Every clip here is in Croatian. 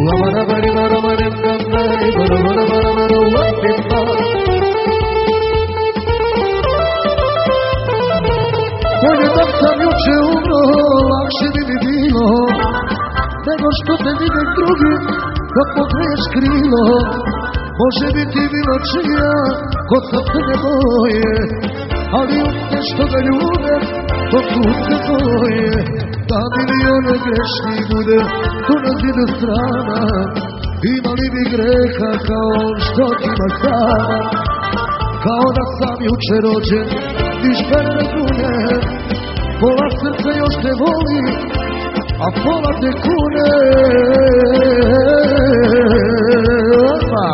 Bolje da sam juče umro, lakše bi mi bilo, nego što te vidim drugi, da pogreš krilo. Može biti bilo čija, ko srce ne boje, ali usne što ga ljube, to putke tvoje. Da milion grešni bude, tu na zidu strana, imali bi greha kao što ti ima sama. Kao da sam juče rođen, niš me ne razumije, pola srca još te voli, a pola te kune. Opa!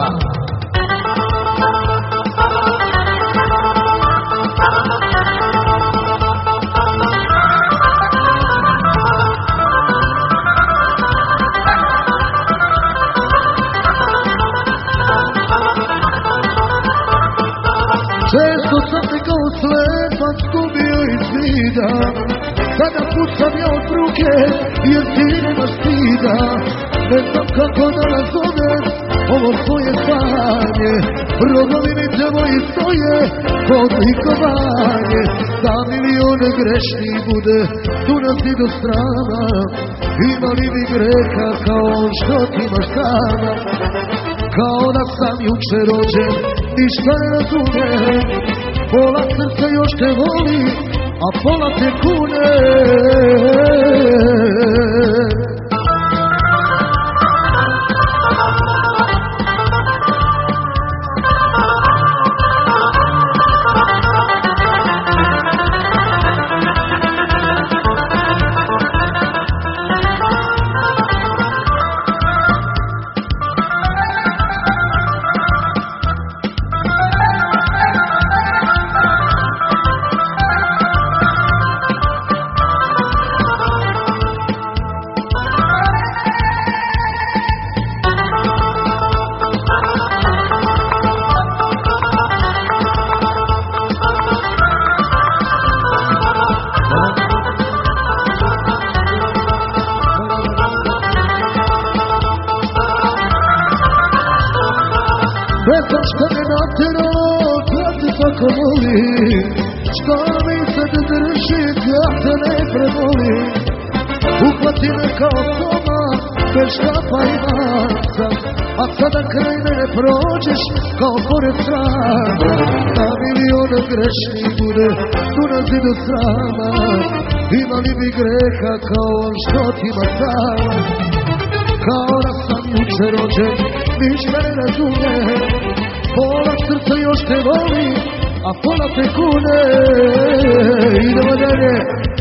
Često sam te kao slepac gubio iz vida, sada pucam ja od ruke jer ti nemaš stida. Ne znam kako da nazovem ovo svoje stanje, rogovi mi tvoji stoje kod likovanje. Da milion grešni bude tu na zidu strana, imali bi greha kao što ti imaš sama. Kao da sam juče rođen, ništa ne razumem, pola srca još te voli, a pola te kune. Ne znam što me nateralo da te tako volim, što mi se te drži da te ne prevolim. Uhvati me kao soma, bez štapa i maca, a sada kraj mene prođeš kao pored strana. Da milion grešni bude tu na zidu srama, imali bi greha kao što ti ima sama. Kao da sam juče rođen, niš me ne razume, pola srca još te voli, a pola te kune. Idemo dalje.